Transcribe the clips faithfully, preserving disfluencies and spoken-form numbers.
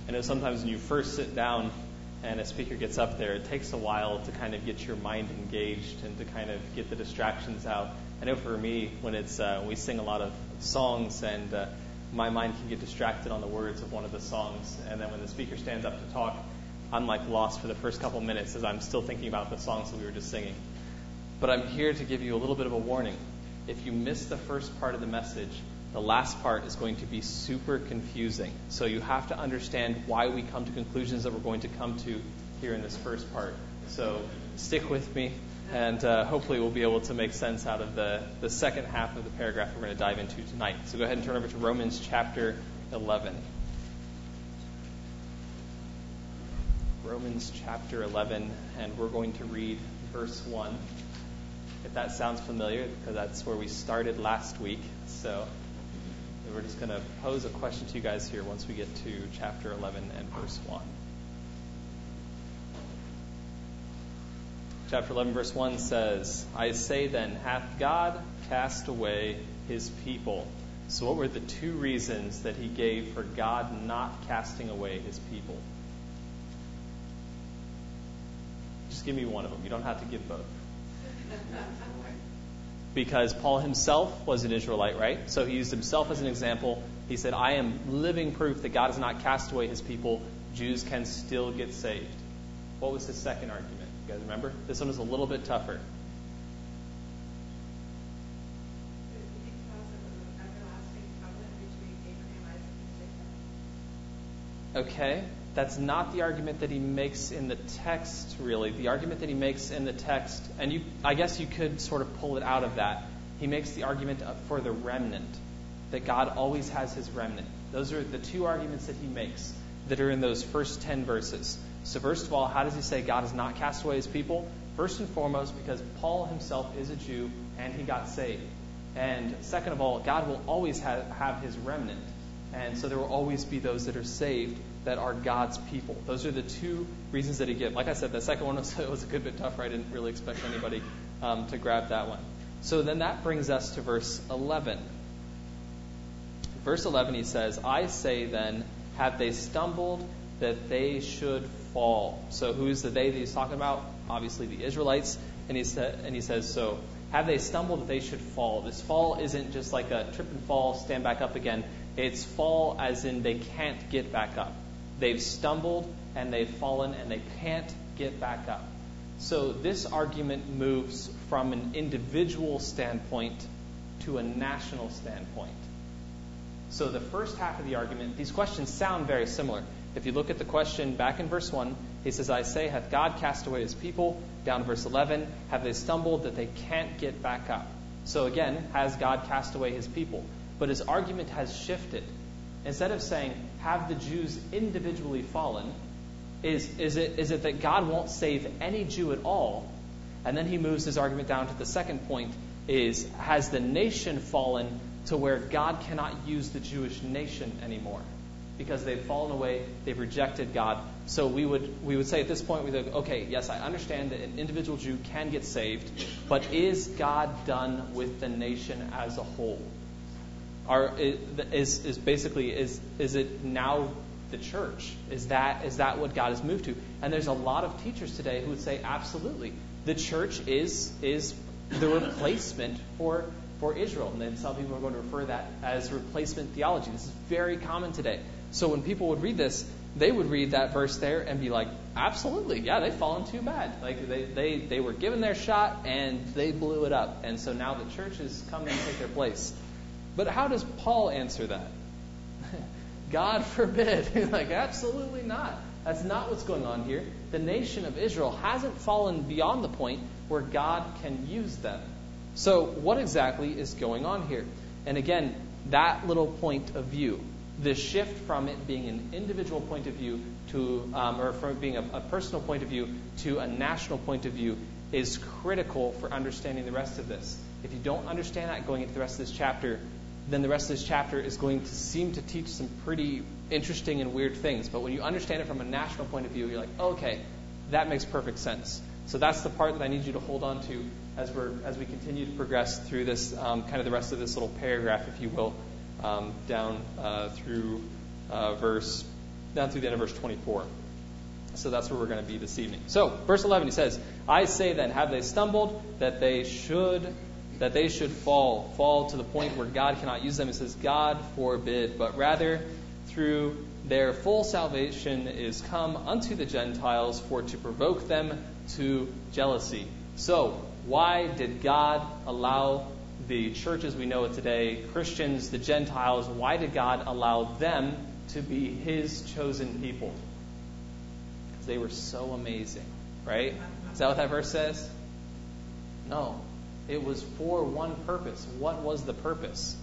I know sometimes when you first sit down and a speaker gets up there, it takes a while to kind of get your mind engaged and to kind of get the distractions out. I know for me, when it's uh, we sing a lot of songs, and uh, my mind can get distracted on the words of one of the songs, and then when the speaker stands up to talk, I'm like lost for the first couple minutes as I'm still thinking about the songs that we were just singing. But I'm here to give you a little bit of a warning. If you miss the first part of the message, the last part is going to be super confusing. So you have to understand why we come to conclusions that we're going to come to here in this first part. So stick with me, and uh, hopefully we'll be able to make sense out of the, the second half of the paragraph we're going to dive into tonight. So go ahead and turn over to Romans chapter eleven. Romans chapter eleven, and we're going to read verse one. If that sounds familiar, because that's where we started last week. So we're just going to pose a question to you guys here once we get to chapter eleven and verse one. Chapter eleven, verse one says, I say then, hath God cast away his people? So what were the two reasons that he gave for God not casting away his people? Just give me one of them. You don't have to give both. Because Paul himself was an Israelite, right? So he used himself as an example. He said, I am living proof that God has not cast away his people. Jews can still get saved. What was his second argument? You guys remember? This one was a little bit tougher. Okay, that's not the argument that he makes in the text, really. The argument that he makes in the text, and you, I guess you could sort of pull it out of that. He makes the argument for the remnant, that God always has his remnant. Those are the two arguments that he makes that are in those first ten verses. So first of all, how does he say God has not cast away his people? First and foremost, because Paul himself is a Jew and he got saved. And second of all, God will always have, have his remnant. And so there will always be those that are saved that are God's people. Those are the two reasons that he gives. Like I said, the second one was, was a good bit tougher. I didn't really expect anybody um, to grab that one. So then that brings us to verse eleven. Verse eleven, he says, I say then, have they stumbled that they should fall? So who's the they that he's talking about? Obviously the Israelites. And he, sa- and he says, so have they stumbled that they should fall? This fall isn't just like a trip and fall, stand back up again. It's fall as in they can't get back up. They've stumbled and they've fallen and they can't get back up. So this argument moves from an individual standpoint to a national standpoint. So the first half of the argument, these questions sound very similar. If you look at the question back in verse one, he says, I say, hath God cast away his people? Down to verse eleven, have they stumbled that they can't get back up? So again, has God cast away his people? But his argument has shifted. Instead of saying, have the Jews individually fallen, is, is, it, is it that God won't save any Jew at all? And then he moves his argument down to the second point, is, has the nation fallen to where God cannot use the Jewish nation anymore? Because they've fallen away, they've rejected God. So we would we would say at this point, we would go, okay, yes, I understand that an individual Jew can get saved, but is God done with the nation as a whole? Are, is, is basically, is, is it now the church? Is that, is that what God has moved to? And there's a lot of teachers today who would say, absolutely. The church is, is the replacement for, for Israel. And then some people are going to refer that as replacement theology. This is very common today. So when people would read this, they would read that verse there and be like, absolutely, yeah, they've fallen too bad. Like they, they, they were given their shot and they blew it up. And so now the church is coming to take their place. But how does Paul answer that? God forbid. Like, absolutely not. That's not what's going on here. The nation of Israel hasn't fallen beyond the point where God can use them. So what exactly is going on here? And again, that little point of view, the shift from it being an individual point of view to, um, or from being a, a personal point of view to a national point of view, is critical for understanding the rest of this. If you don't understand that going into the rest of this chapter, then the rest of this chapter is going to seem to teach some pretty interesting and weird things. But when you understand it from a national point of view, you're like, okay, that makes perfect sense. So that's the part that I need you to hold on to as we're as we continue to progress through this, um, kind of the rest of this little paragraph, if you will, um, down uh, through uh, verse down through the end of verse twenty-four. So that's where we're going to be this evening. So, verse eleven, he says, I say then, have they stumbled that they should that they should fall, fall to the point where God cannot use them? It says, God forbid, but rather through their full salvation is come unto the Gentiles for to provoke them to jealousy. So, why did God allow the churches we know today, Christians, the Gentiles, why did God allow them to be His chosen people? Because they were so amazing, right? Is that what that verse says? No. It was for one purpose. What was the purpose?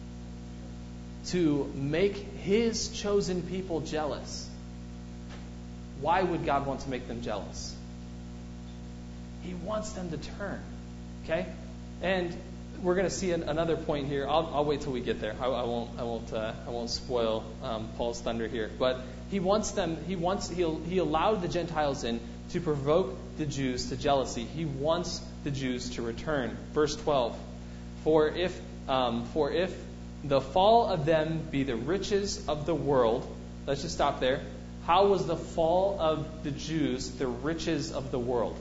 To make His chosen people jealous. Why would God want to make them jealous? He wants them to turn. Okay? And we're going to see an, another point here. I'll, I'll wait till we get there. I, I won't. I won't. Uh, I won't spoil um, Paul's thunder here. But he wants them. He wants. He he allowed the Gentiles in to provoke the Jews to jealousy. He wants the Jews to return. Verse twelve. For if um, for if the fall of them be the riches of the world. Let's just stop there. How was the fall of the Jews the riches of the world?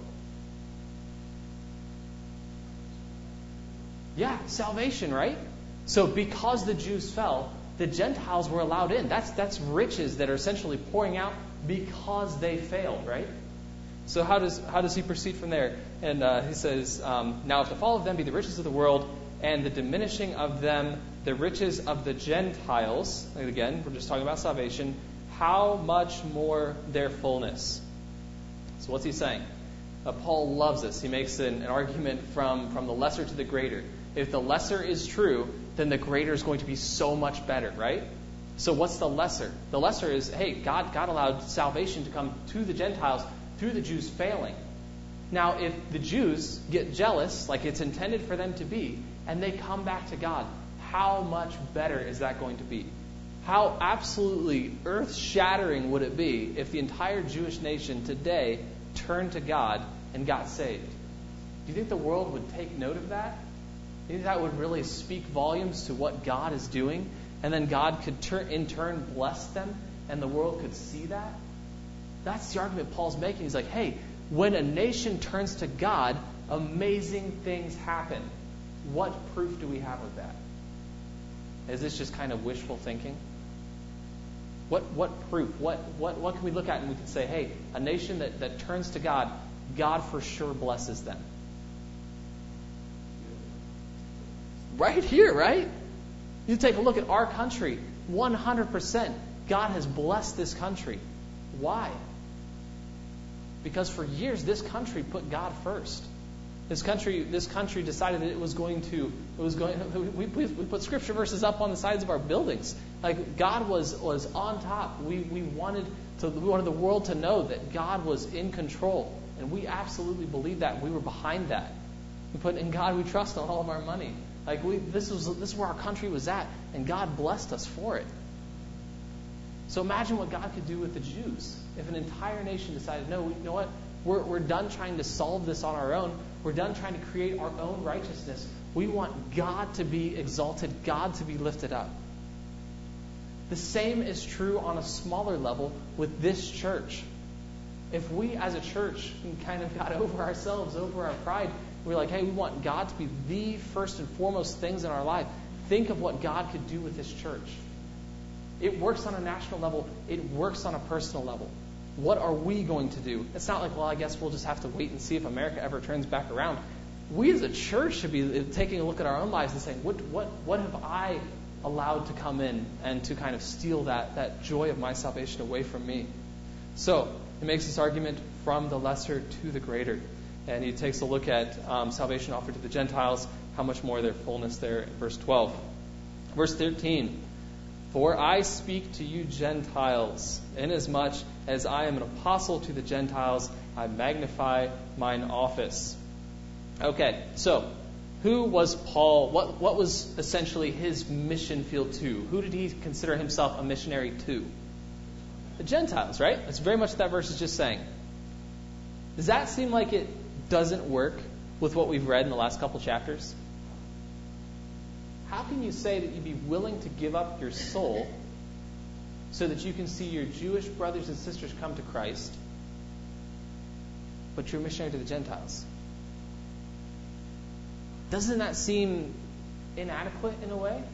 Yeah, salvation, right? So because the Jews fell, the Gentiles were allowed in. That's that's riches that are essentially pouring out because they failed, right? So how does how does he proceed from there? And uh, he says, um, now if the fall of them be the riches of the world, and the diminishing of them the riches of the Gentiles, and again, we're just talking about salvation, how much more their fullness? So what's he saying? Uh, Paul loves this. He makes an, an argument from, from the lesser to the greater. If the lesser is true, then the greater is going to be so much better, right? So what's the lesser? The lesser is, hey, God, God allowed salvation to come to the Gentiles through the Jews failing. Now, if the Jews get jealous, like it's intended for them to be, and they come back to God, how much better is that going to be? How absolutely earth-shattering would it be if the entire Jewish nation today turned to God and got saved? Do you think the world would take note of that? Do you think that would really speak volumes to what God is doing? And then God could turn, in turn bless them and the world could see that? That's the argument Paul's making. He's like, hey, when a nation turns to God, amazing things happen. What proof do we have of that? Is this just kind of wishful thinking? What what proof? What what what can we look at and we can say, hey, a nation that, that turns to God, God for sure blesses them. Right here, right? You take a look at our country. one hundred percent God has blessed this country. Why? Because for years this country put God first. This country, this country decided that it was going to, it was going. We, we, we put scripture verses up on the sides of our buildings. Like God was was on top. We we wanted to, we wanted the world to know that God was in control, and we absolutely believed that. We were behind that. We put in God we trust on all of our money. Like we, this was this is where our country was at, and God blessed us for it. So imagine what God could do with the Jews if an entire nation decided, no, you know what? We're we're done trying to solve this on our own. We're done trying to create our own righteousness. We want God to be exalted, God to be lifted up. The same is true on a smaller level with this church. If we as a church kind of got over ourselves, over our pride, we're like, hey, we want God to be the first and foremost things in our life. Think of what God could do with this church. It works on a national level. It works on a personal level. What are we going to do? It's not like, well, I guess we'll just have to wait and see if America ever turns back around. We as a church should be taking a look at our own lives and saying, what what what have I allowed to come in and to kind of steal that, that joy of my salvation away from me? So he makes this argument from the lesser to the greater. And he takes a look at um, salvation offered to the Gentiles, how much more their fullness there in verse twelve. Verse thirteen. For I speak to you Gentiles, inasmuch as I am an apostle to the Gentiles, I magnify mine office. Okay, so who was Paul? What, what was essentially his mission field to? Who did he consider himself a missionary to? The Gentiles, right? That's very much what that verse is just saying. Does that seem like it doesn't work with what we've read in the last couple chapters? How can you say that you'd be willing to give up your soul so that you can see your Jewish brothers and sisters come to Christ, but you're a missionary to the Gentiles. Doesn't that seem inadequate in a way?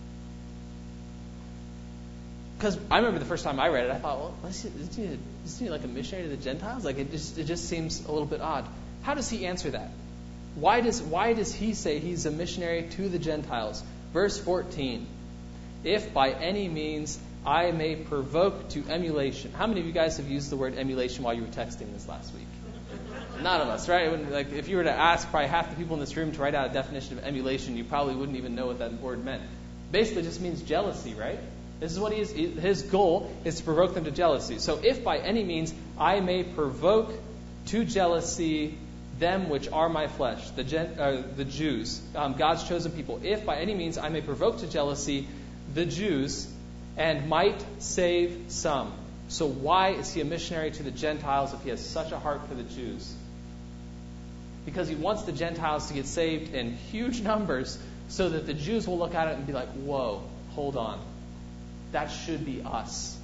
Because I remember the first time I read it, I thought, well, isn't he, isn't he like a missionary to the Gentiles? Like it just it just seems a little bit odd. How does he answer that? Why does why does he say he's a missionary to the Gentiles? Verse fourteen. If by any means I may provoke to emulation. How many of you guys have used the word emulation while you were texting this last week? None of us, right? When, like, if you were to ask probably half the people in this room to write out a definition of emulation, you probably wouldn't even know what that word meant. Basically, it just means jealousy, right? This is what he is. His goal is to provoke them to jealousy. So if by any means I may provoke to jealousy them which are my flesh, the gen, uh, the Jews, um, God's chosen people, if by any means I may provoke to jealousy the Jews and might save some. So why is he a missionary to the Gentiles if he has such a heart for the Jews? Because he wants the Gentiles to get saved in huge numbers so that the Jews will look at it and be like, whoa, hold on. That should be us.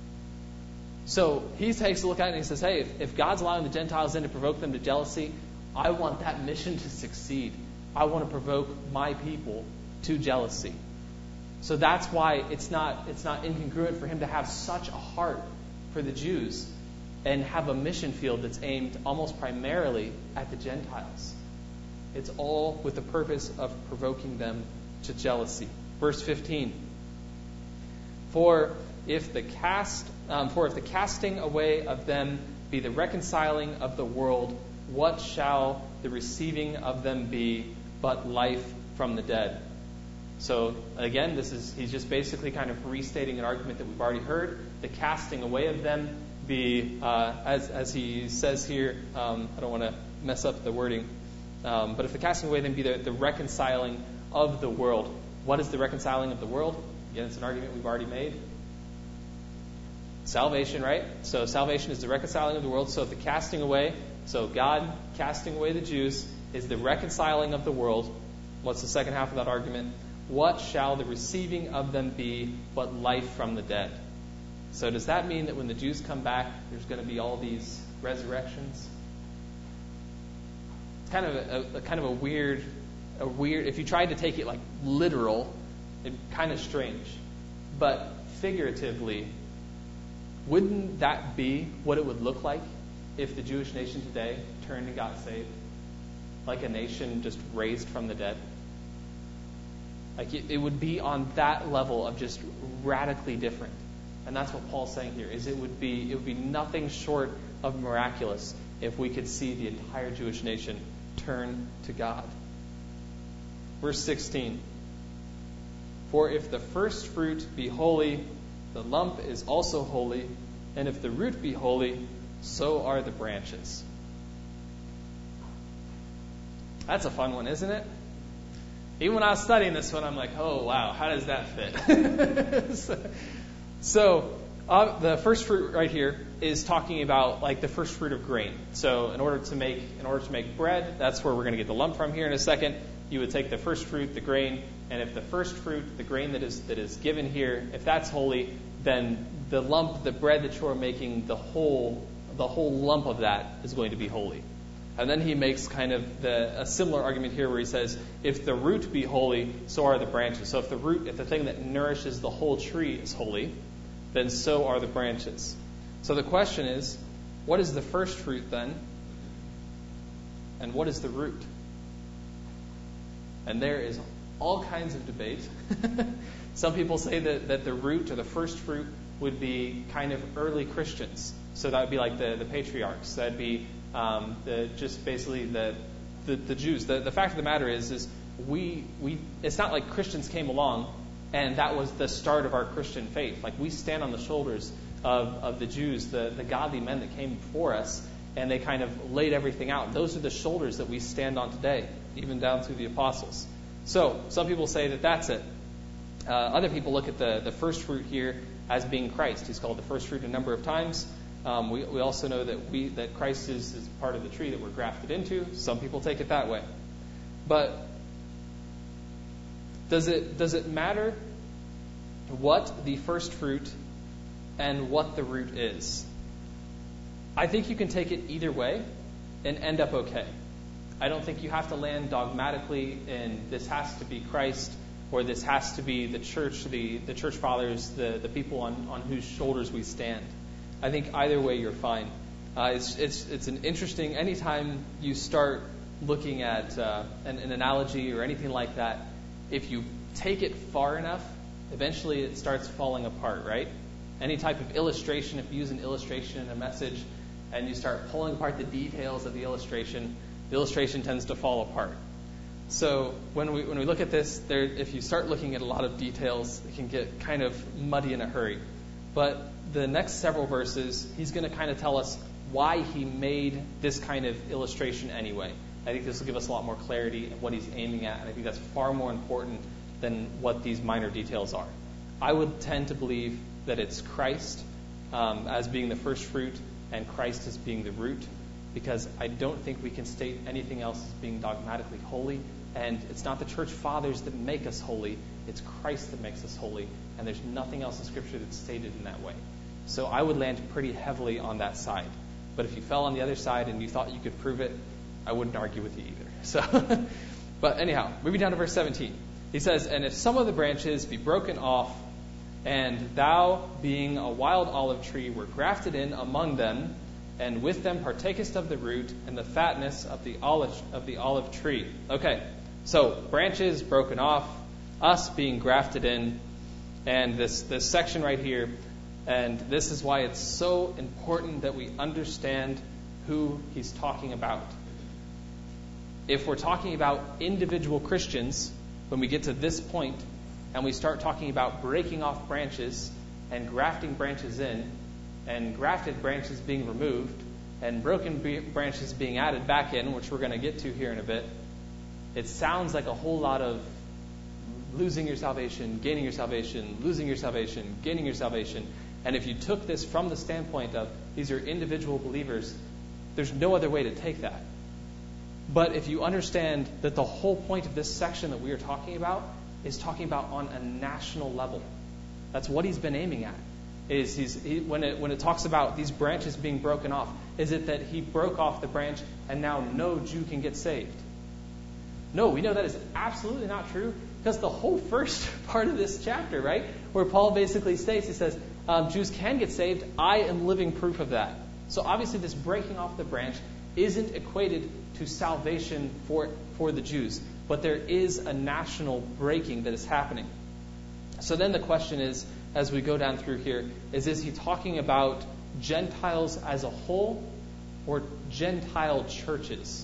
So he takes a look at it and he says, hey, if, if God's allowing the Gentiles in to provoke them to jealousy, I want that mission to succeed. I want to provoke my people to jealousy. So that's why it's not it's not incongruent for him to have such a heart for the Jews and have a mission field that's aimed almost primarily at the Gentiles. It's all with the purpose of provoking them to jealousy. Verse fifteen. For if the cast um, for if the casting away of them be the reconciling of the world, what shall the receiving of them be but life from the dead? So again, this is he's just basically kind of restating an argument that we've already heard. The casting away of them be, uh, as as he says here, um, I don't want to mess up the wording, um, but if the casting away of them be the, the reconciling of the world. What is the reconciling of the world? Again, it's an argument we've already made. Salvation, right? So salvation is the reconciling of the world. So if the casting away, so God casting away the Jews is the reconciling of the world. What's the second half of that argument? What shall the receiving of them be but life from the dead? So does that mean that when the Jews come back, there's going to be all these resurrections? It's kind of a, a kind of a weird, a weird. If you tried to take it like literal, it's kind of strange. But figuratively, wouldn't that be what it would look like if the Jewish nation today turned and got saved? Like a nation just raised from the dead? Like it, it would be on that level of just radically different. And that's what Paul's saying here, is it would be it would be nothing short of miraculous if we could see the entire Jewish nation turn to God. Verse sixteen. For if the first fruit be holy, the lump is also holy, and if the root be holy, so are the branches. That's a fun one, isn't it? Even when I was studying this one, I'm like, oh, wow, how does that fit? so so uh, the first fruit right here is talking about like the first fruit of grain. So in order to make in order to make bread, that's where we're going to get the lump from here in a second. You would take the first fruit, the grain, and if the first fruit, the grain that is that is given here, if that's holy, then the lump, the bread that you're making, the whole the whole lump of that is going to be holy. And then he makes kind of the, a similar argument here where he says, if the root be holy, so are the branches. So if the root, if the thing that nourishes the whole tree is holy, then so are the branches. So the question is, what is the first fruit then? And what is the root? And there is all kinds of debate. Some people say that, that the root or the first fruit would be kind of early Christians. So that would be like the, the patriarchs. That would be um, the, just basically the the, the Jews. The, the fact of the matter is, is we we it's not like Christians came along and that was the start of our Christian faith. Like we stand on the shoulders of, of the Jews, the, the godly men that came before us, and they kind of laid everything out. Those are the shoulders that we stand on today, even down through the apostles. So some people say that that's it. Uh, other people look at the, the first fruit here as being Christ. He's called the first fruit a number of times. Um, we, we also know that we that Christ is, is part of the tree that we're grafted into. Some people take it that way. But does it does it matter what the first fruit and what the root is. I think you can take it either way and end up okay. I don't think you have to land dogmatically in this has to be Christ or this has to be the church, the, the church fathers, the, the people on, on whose shoulders we stand. I think either way you're fine. Uh, it's, it's, it's an interesting, anytime you start looking at uh, an, an analogy or anything like that, if you take it far enough, eventually it starts falling apart, right? Any type of illustration, if you use an illustration in a message and you start pulling apart the details of the illustration, the illustration tends to fall apart. So when we when we look at this, there, if you start looking at a lot of details, it can get kind of muddy in a hurry. But the next several verses, he's going to kind of tell us why he made this kind of illustration anyway. I think this will give us a lot more clarity of what he's aiming at, and I think that's far more important than what these minor details are. I would tend to believe that it's Christ um, as being the first fruit and Christ as being the root, because I don't think we can state anything else as being dogmatically holy, and it's not the church fathers that make us holy, it's Christ that makes us holy, and there's nothing else in Scripture that's stated in that way. So I would land pretty heavily on that side. But if you fell on the other side and you thought you could prove it, I wouldn't argue with you either. So, but anyhow, moving down to verse seventeen. He says, "And if some of the branches be broken off, and thou, being a wild olive tree, were grafted in among them, and with them partakest of the root and the fatness of the olive of the olive tree." Okay, so branches broken off, us being grafted in, and this this section right here, and this is why it's so important that we understand who he's talking about. If we're talking about individual Christians, when we get to this point and we start talking about breaking off branches and grafting branches in, and grafted branches being removed, and broken branches being added back in, which we're going to get to here in a bit, it sounds like a whole lot of losing your salvation, gaining your salvation, losing your salvation, gaining your salvation. And if you took this from the standpoint of these are individual believers, there's no other way to take that. But if you understand that the whole point of this section that we are talking about is talking about on a national level, that's what he's been aiming at. Is he's, he, when it when it talks about these branches being broken off, is it that he broke off the branch and now no Jew can get saved? No, we know that is absolutely not true, because the whole first part of this chapter, right, where Paul basically states, he says, um, Jews can get saved. I am living proof of that. So obviously this breaking off the branch isn't equated to salvation for for the Jews, but there is a national breaking that is happening. So then the question is, as we go down through here, is is he talking about Gentiles as a whole or Gentile churches?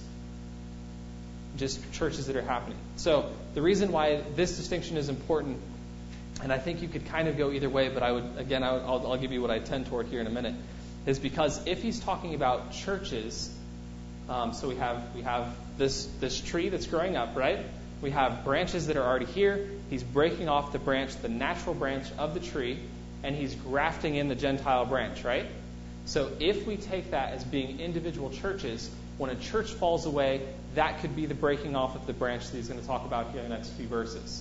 Just churches that are happening. So the reason why this distinction is important, and I think you could kind of go either way, but I would, again, I would, I'll, I'll give you what I tend toward here in a minute, is because if he's talking about churches, um, so we have we have this this tree that's growing up, right? We have branches that are already here. He's breaking off the branch, the natural branch of the tree, and he's grafting in the Gentile branch, right? So if we take that as being individual churches, when a church falls away, that could be the breaking off of the branch that he's going to talk about here in the next few verses.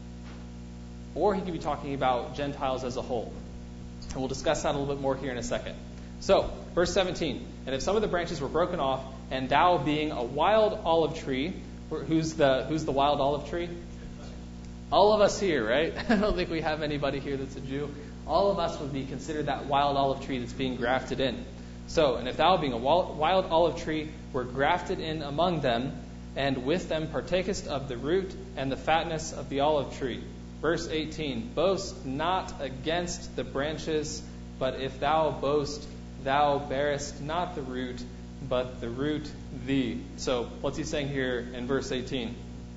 Or he could be talking about Gentiles as a whole. And we'll discuss that a little bit more here in a second. So, verse seventeen, "And if some of the branches were broken off, and thou being a wild olive tree," who's the who's the wild olive tree? All of us here, right? I don't think we have anybody here that's a Jew. All of us would be considered that wild olive tree that's being grafted in. So, "And if thou being a wild olive tree were grafted in among them, and with them partakest of the root and the fatness of the olive tree." Verse eighteen, "Boast not against the branches, but if thou boast, thou bearest not the root, but the root thee." So what's he saying here in verse eighteen?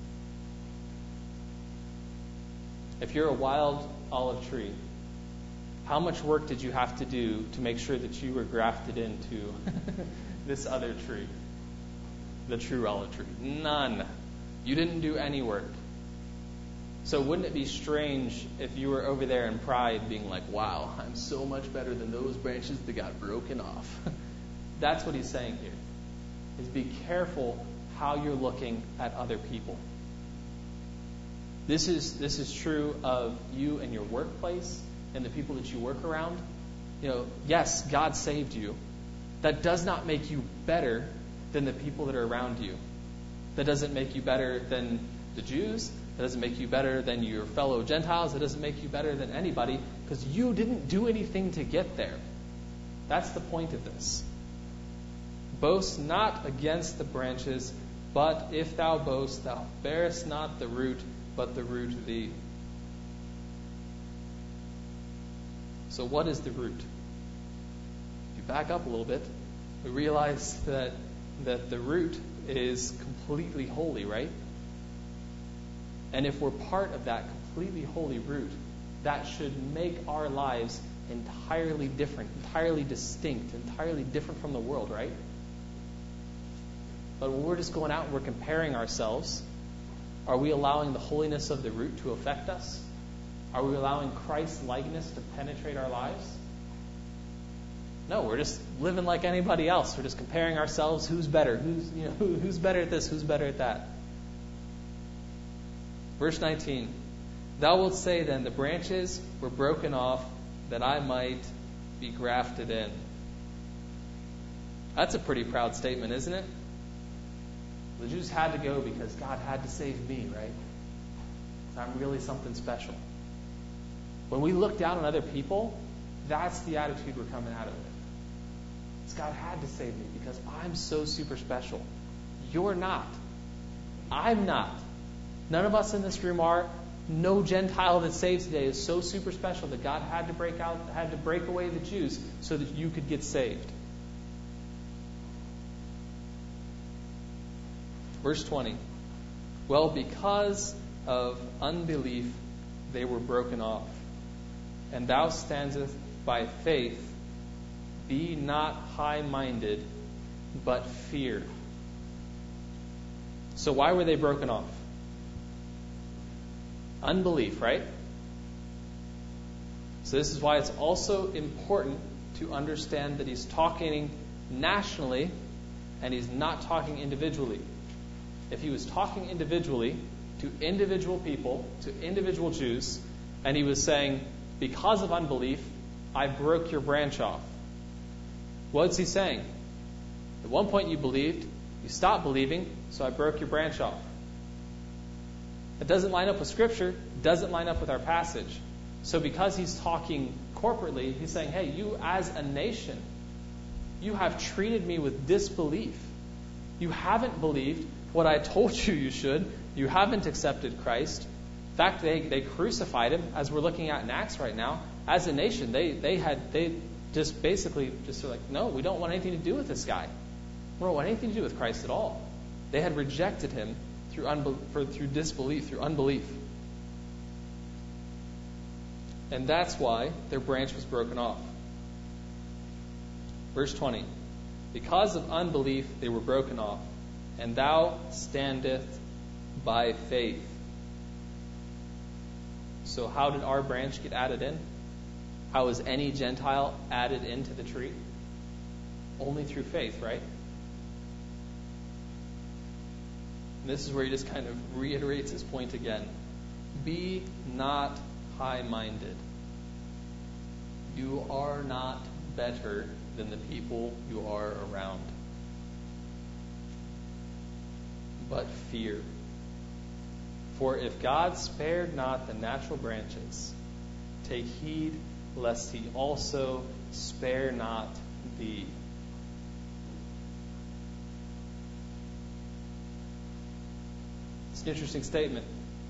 If you're a wild olive tree, how much work did you have to do to make sure that you were grafted into this other tree, the true olive tree? None. You didn't do any work. So wouldn't it be strange if you were over there in pride being like, wow, I'm so much better than those branches that got broken off? That's what he's saying here, is be careful how you're looking at other people. This is this is true of you and your workplace and the people that you work around. you know, yes, God saved you. That does not make you better than the people that are around you. That doesn't make you better than the Jews. That doesn't make you better than your fellow Gentiles. It doesn't make you better than anybody because you didn't do anything to get there. That's the point of this. Boast not against the branches, but if thou boast, thou bearest not the root, but the root thee. So what is the root? If you back up a little bit, we realize that that the root is completely holy, right? And if we're part of that completely holy root, that should make our lives entirely different, entirely distinct, entirely different from the world, right? But when we're just going out and we're comparing ourselves, are we allowing the holiness of the root to affect us? Are we allowing Christ's likeness to penetrate our lives? No, we're just living like anybody else. We're just comparing ourselves. Who's better? Who's you know who, who's better at this? Who's better at that? Verse nineteen. Thou wilt say then, the branches were broken off that I might be grafted in. That's a pretty proud statement, isn't it? The Jews had to go because God had to save me, right? I'm really something special. When we look down on other people, that's the attitude we're coming out of it. It's God had to save me because I'm so super special. You're not. I'm not. None of us in this room are. No Gentile that's saved today is so super special that God had to break out, had to break away the Jews so that you could get saved. Verse twenty. Well, because of unbelief, they were broken off. And thou standest by faith. Be not high-minded, but fear. So why were they broken off? Unbelief, right? So this is why it's also important to understand that he's talking nationally and he's not talking individually. If he was talking individually to individual people, to individual Jews, and he was saying, because of unbelief, I broke your branch off. What's he saying? At one point you believed, you stopped believing, so I broke your branch off. It doesn't line up with Scripture, it doesn't line up with our passage. So because he's talking corporately, he's saying, hey, you as a nation, you have treated me with disbelief. You haven't believed what I told you you should. You haven't accepted Christ. In fact, they, they crucified him, as we're looking at in Acts right now. As a nation, they, they had they just basically just were like, no, we don't want anything to do with this guy. We don't want anything to do with Christ at all. They had rejected him through unbel- for, through disbelief, through unbelief. And that's why their branch was broken off. Verse twenty. Because of unbelief they were broken off, and thou standeth by faith. So how did our branch get added in? How is any Gentile added into the tree? Only through faith, right? And this is where he just kind of reiterates his point again. Be not high-minded. You are not better than the people you are around. But fear. For if God spared not the natural branches, take heed lest he also spare not thee. It's an interesting statement.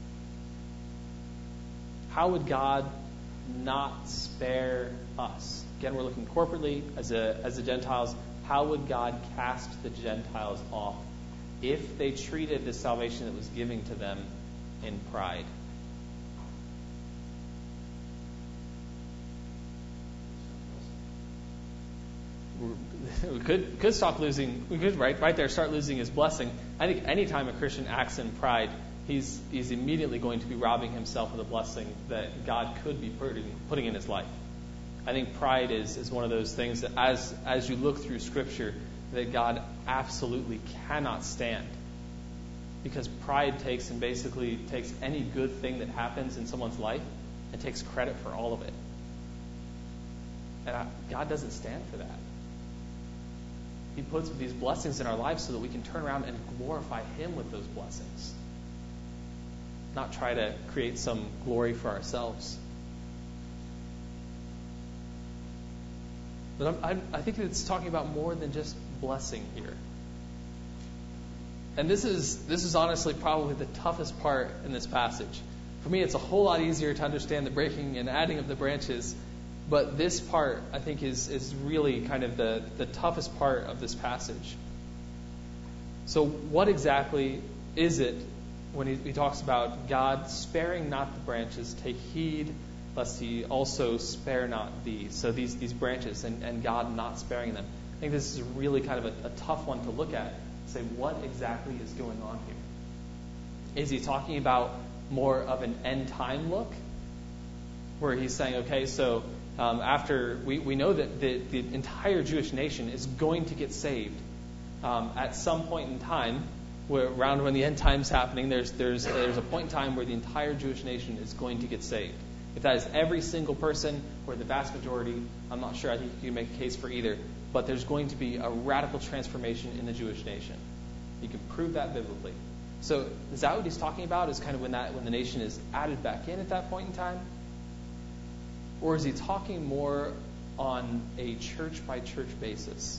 How would God not spare us? Again, we're looking corporately as a as the Gentiles. How would God cast the Gentiles off if they treated the salvation that was given to them in pride? We could could stop losing. We could right right there start losing his blessing. I think anytime a Christian acts in pride, he's he's immediately going to be robbing himself of the blessing that God could be putting putting in his life. I think pride is is one of those things that as as you look through Scripture that God absolutely cannot stand, because pride takes and basically takes any good thing that happens in someone's life and takes credit for all of it. And I, God doesn't stand for that. He puts these blessings in our lives so that we can turn around and glorify Him with those blessings. Not try to create some glory for ourselves. But I'm, I'm, I think it's talking about more than just blessing here. And this is this is honestly probably the toughest part in this passage. For me, it's a whole lot easier to understand the breaking and adding of the branches. But this part, I think, is, is really kind of the, the toughest part of this passage. So what exactly is it when he, he talks about God sparing not the branches, take heed lest he also spare not thee. So these, these branches and, and God not sparing them. I think this is really kind of a, a tough one to look at. Say, what exactly is going on here? Is he talking about more of an end time look? Where he's saying, okay, so um, after we, we know that the, the entire Jewish nation is going to get saved um, at some point in time, where, around when the end time's happening, there's, there's, there's a point in time where the entire Jewish nation is going to get saved. If that is every single person or the vast majority, I'm not sure. I think you can make a case for either. But there's going to be a radical transformation in the Jewish nation. You can prove that biblically. So is that what he's talking about? Is kind of when that when the nation is added back in at that point in time? Or is he talking more on a church by church basis?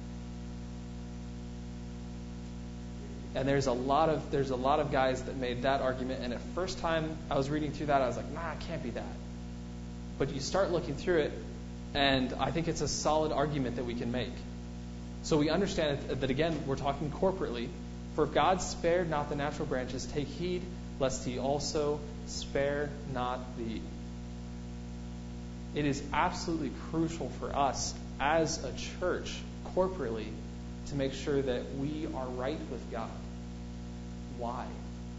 And there's a lot of there's a lot of guys that made that argument. And at first time I was reading through that, I was like, nah, it can't be that. But you start looking through it, and I think it's a solid argument that we can make. So we understand that, again, we're talking corporately. For if God spared not the natural branches, take heed lest he also spare not thee. It is absolutely crucial for us as a church, corporately, to make sure that we are right with God. Why?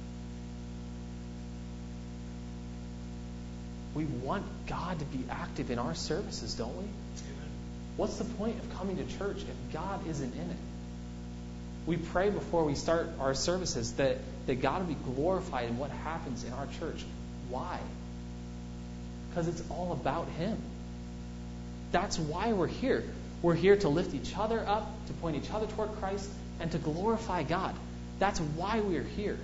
We want God to be active in our services, don't we? What's the point of coming to church if God isn't in it? We pray before we start our services that, that God will be glorified in what happens in our church. Why? Because it's all about Him. That's why we're here. We're here to lift each other up, to point each other toward Christ, and to glorify God. That's why we're here.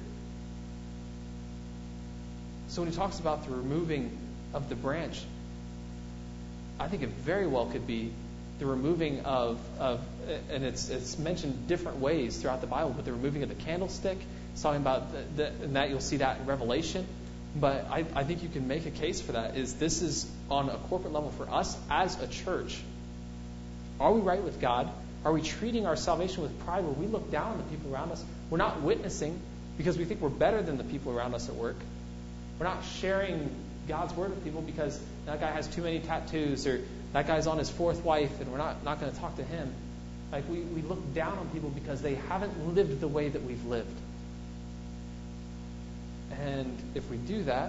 So when he talks about the removing of the branch, I think it very well could be the removing of, of and it's it's mentioned different ways throughout the Bible, but the removing of the candlestick, it's talking about the, the, and that you'll see that in Revelation. But I, I think you can make a case for that, is this is on a corporate level for us as a church. Are we right with God? Are we treating our salvation with pride where we look down on the people around us? We're not witnessing because we think we're better than the people around us at work. We're not sharing God's word with people because that guy has too many tattoos, or that guy's on his fourth wife and we're not, not going to talk to him. Like we, we look down on people because they haven't lived the way that we've lived. And if we do that,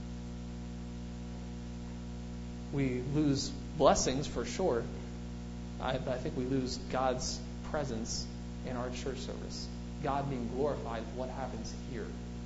we lose blessings for sure. I, I think we lose God's presence in our church service. God being glorified in what happens here.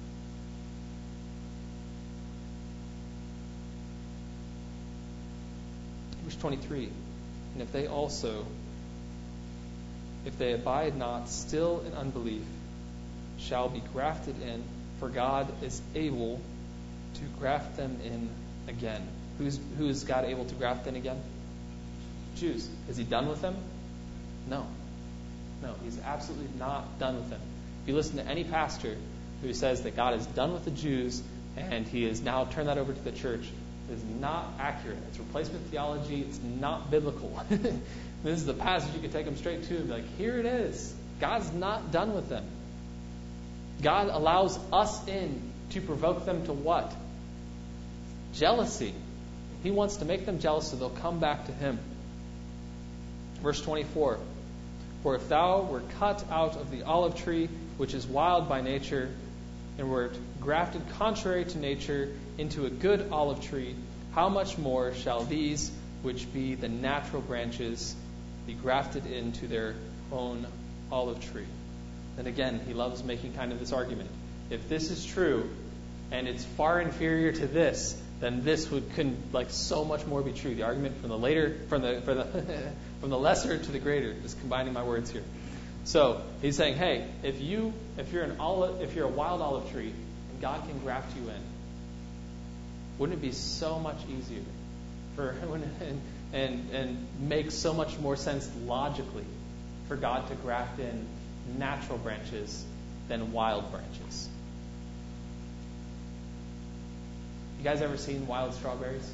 Verse twenty-three, and if they also, if they abide not still in unbelief, shall be grafted in, for God is able to graft them in again. Who's, who is God able to graft in again? Jews. Is he done with them? No. No, he's absolutely not done with them. If you listen to any pastor who says that God is done with the Jews and he has now turned that over to the church, it is not accurate. It's replacement theology. It's not biblical. This is the passage you can take them straight to and be like, here it is. God's not done with them. God allows us in to provoke them to what? Jealousy. He wants to make them jealous so they'll come back to Him. Verse twenty-four, for if thou were cut out of the olive tree, which is wild by nature, and wert grafted contrary to nature into a good olive tree, how much more shall these, which be the natural branches, be grafted into their own olive tree? And again, he loves making kind of this argument. If this is true, and it's far inferior to this, then this would couldn't like so much more be true. The argument from the later, from the from the from the lesser to the greater, just combining my words here. So he's saying, hey, if you if you're an olive, if you're a wild olive tree and God can graft you in, wouldn't it be so much easier for and and, and make so much more sense logically for God to graft in natural branches than wild branches? You guys ever seen wild strawberries?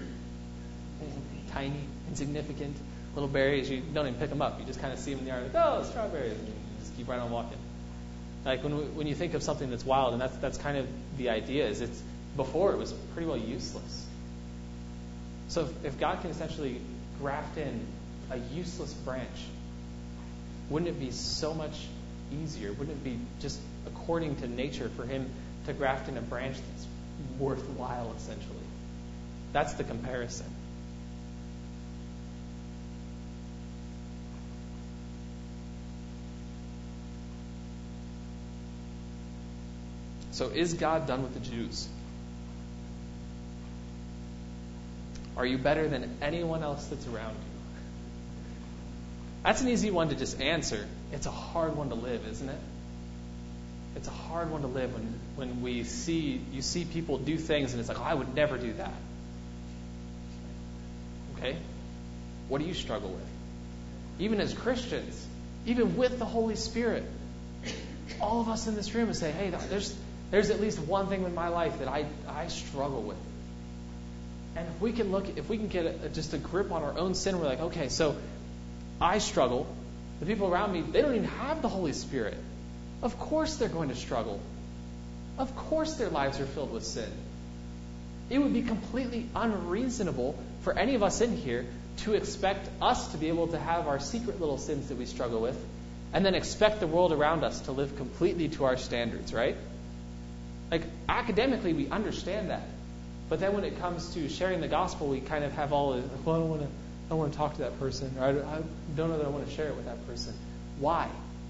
Tiny, insignificant little berries. You don't even pick them up. You just kind of see them in the yard, like, oh, strawberries, and you just keep right on walking. Like when we, when you think of something that's wild, and that's that's kind of the idea. Is it's before it was pretty well useless. So if, if God can essentially graft in a useless branch, wouldn't it be so much easier? Wouldn't it be just according to nature for Him to graft in a branch that's worthwhile, essentially? That's the comparison. So is God done with the Jews? Are you better than anyone else that's around you? That's an easy one to just answer. It's a hard one to live, isn't it? It's a hard one to live when, when we see you see people do things and it's like, oh, I would never do that. Okay? What do you struggle with? Even as Christians, even with the Holy Spirit, all of us in this room would say, hey, there's there's at least one thing in my life that I, I struggle with. And if we can look, if we can get a, just a grip on our own sin, we're like, okay, so I struggle. The people around me, they don't even have the Holy Spirit. Of course they're going to struggle. Of course their lives are filled with sin. It would be completely unreasonable for any of us in here to expect us to be able to have our secret little sins that we struggle with and then expect the world around us to live completely to our standards, right? Like, academically, we understand that. But then when it comes to sharing the gospel, we kind of have all the, well, I don't want to I don't want to talk to that person, or I don't know that I want to share it with that person. Why?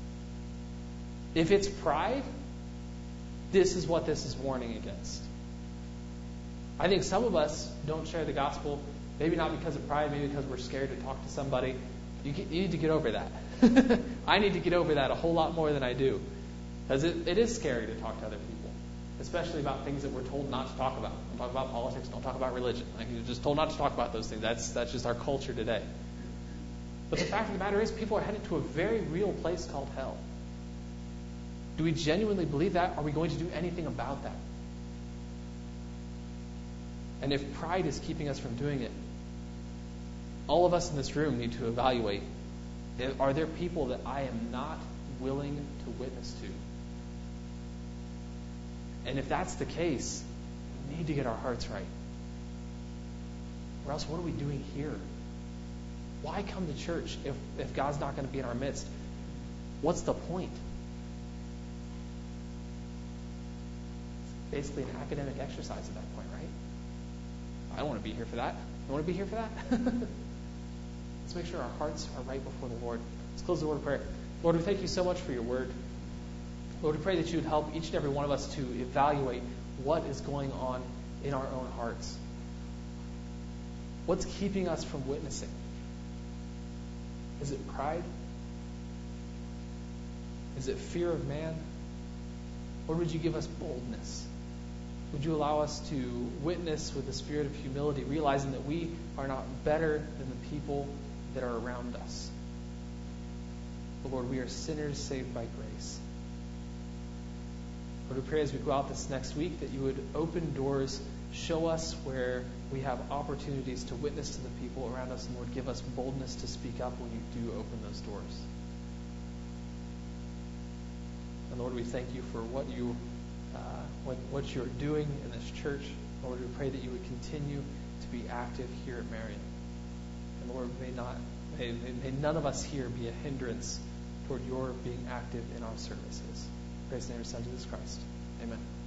If it's pride, this is what this is warning against. I think some of us don't share the gospel, maybe not because of pride, maybe because we're scared to talk to somebody. You, get, you need to get over that. I need to get over that a whole lot more than I do. Because it, it is scary to talk to other people, especially about things that we're told not to talk about. Don't talk about politics, don't talk about religion. Like, you're just told not to talk about those things. That's, that's just our culture today. But the fact of the matter is, people are headed to a very real place called hell. Do we genuinely believe that? Are we going to do anything about that? And if pride is keeping us from doing it, all of us in this room need to evaluate, are there people that I am not willing to witness to? And if that's the case, we need to get our hearts right. Or else, what are we doing here? Why come to church if, if God's not going to be in our midst? What's the point? It's basically an academic exercise at that point, right? I don't want to be here for that. You want to be here for that? Let's make sure our hearts are right before the Lord. Let's close the word of prayer. Lord, we thank you so much for your word. Lord, we pray that you would help each and every one of us to evaluate what is going on in our own hearts. What's keeping us from witnessing? Is it pride? Is it fear of man? Or would you give us boldness? Would you allow us to witness with the spirit of humility, realizing that we are not better than the people that are around us? But Lord, we are sinners saved by grace. Lord, we pray as we go out this next week that you would open doors, show us where we have opportunities to witness to the people around us, and Lord, give us boldness to speak up when you do open those doors. And Lord, we thank you for what you uh, what, what you're doing in this church. Lord, we pray that you would continue to be active here at Marion. And Lord, may not may, may none of us here be a hindrance toward your being active in our services. Praise the name of your Son, Jesus Christ. Amen.